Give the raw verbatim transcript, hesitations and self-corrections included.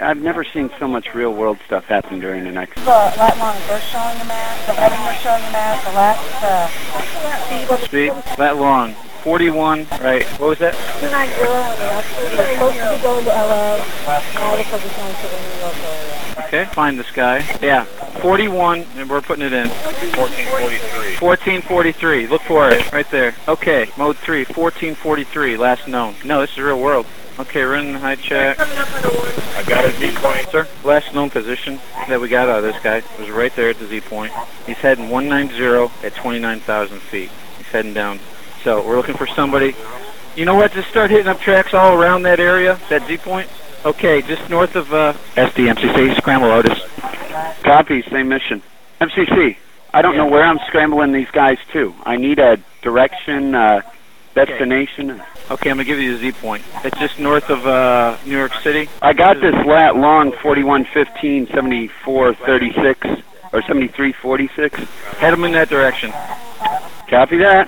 I've never seen so much real-world stuff happen during an X. The lat long we're showing them at, the heading we're showing them at, the lat, uh, speed. Lat long. forty-one, right, what was that? two nine zero on the left. We're supposed to be going to L A. Now looks like it's going to the New York area. Okay, find this guy. Yeah, forty-one, and we're putting it in. fourteen forty-three. fourteen forty-three, look for it, right there. Okay, mode three, fourteen forty-three, last known. No, this is real world. Okay, we're in high check. I got a Z point. Sir, last known position that we got out of this guy was right there at the Z point. He's heading one ninety at twenty-nine thousand feet. He's heading down. So we're looking for somebody. You know what? Just start hitting up tracks all around that area, that Z point. Okay, just north of uh, S D M C C, scramble Otis. Copy, same mission. M C C, I don't know where I'm scrambling these guys to. I need a direction, uh, destination. Okay, I'm going to give you the Z point. It's just north of uh, New York City. I got this lat long forty-one fifteen, seventy-four thirty-six, or seventy-three forty-six. Head them in that direction. Copy that.